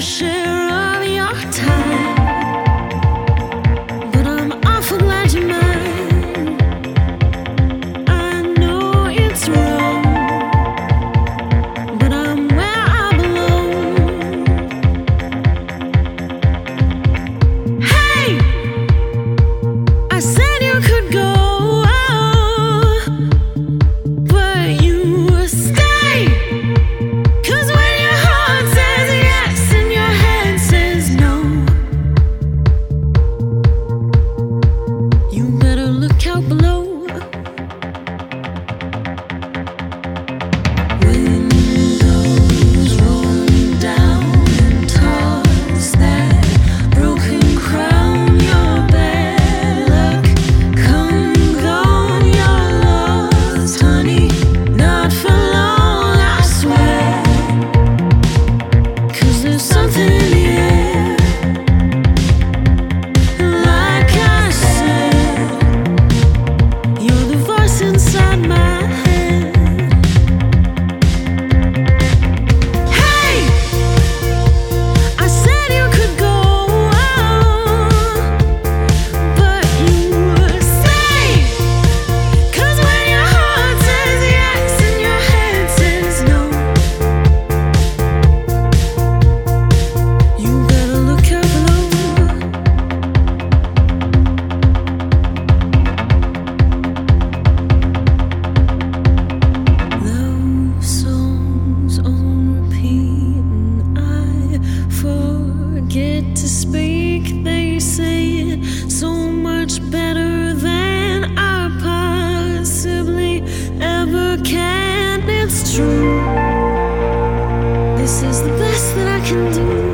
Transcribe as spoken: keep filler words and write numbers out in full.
share of your time, but I'm awful glad you're mine. I know it's wrong, but I'm where I belong. Hey, I said you could go, but you stay. 'Cause when your heart says yes and your head says no, you better look out below. Windows rolling down and toss that broken crown. Your bad luck come gone. You're lost, honey, not for long, I swear. 'Cause there's something in the air. Like I said, you're the voice inside my head. Hey, I said you could go, but you stay. 'Cause when your heart says yes and your head says no, you better look out below. Love songs on repeat, and I forget to speak. They say it so much better than I possibly ever can. It's true, this is the best that I can do.